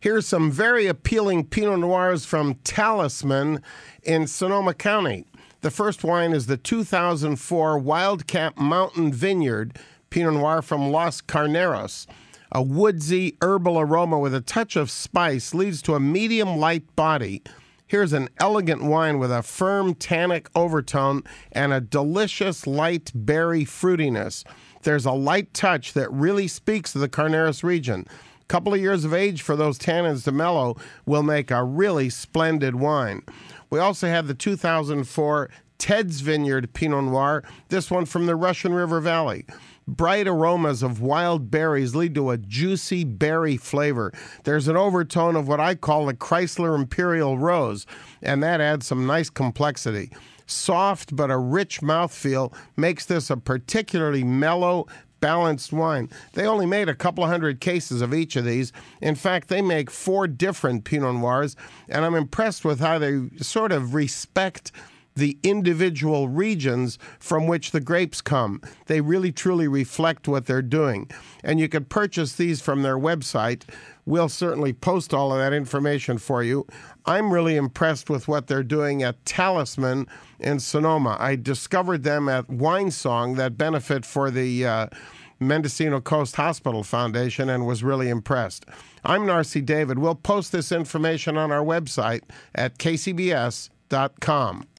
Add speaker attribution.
Speaker 1: Here's some very appealing Pinot Noirs from Talisman in Sonoma County. The first wine is the 2004 Wildcat Mountain Vineyard Pinot Noir from Los Carneros. A woodsy, herbal aroma with a touch of spice leads to a medium light body. Here's an elegant wine with a firm tannic overtone and a delicious light berry fruitiness. There's a light touch that really speaks to the Carneros region. Couple of years of age for those tannins to mellow will make a really splendid wine. We also have the 2004 Ted's Vineyard Pinot Noir, this one from the Russian River Valley. Bright aromas of wild berries lead to a juicy berry flavor. There's an overtone of what I call the Chrysler Imperial Rose, and that adds some nice complexity. Soft but a rich mouthfeel makes this a particularly mellow, balanced wine. They only made a couple of hundred cases of each of these. In fact, they make 4 different Pinot Noirs, and I'm impressed with how they sort of respect the individual regions from which the grapes come. They really, truly reflect what they're doing. And you can purchase these from their website. We'll certainly post all of that information for you. I'm really impressed with what they're doing at Talisman in Sonoma. I discovered them at Wine Song, that benefit for the Mendocino Coast Hospital Foundation, and was really impressed. I'm Narcy David. We'll post this information on our website at kcbs.com.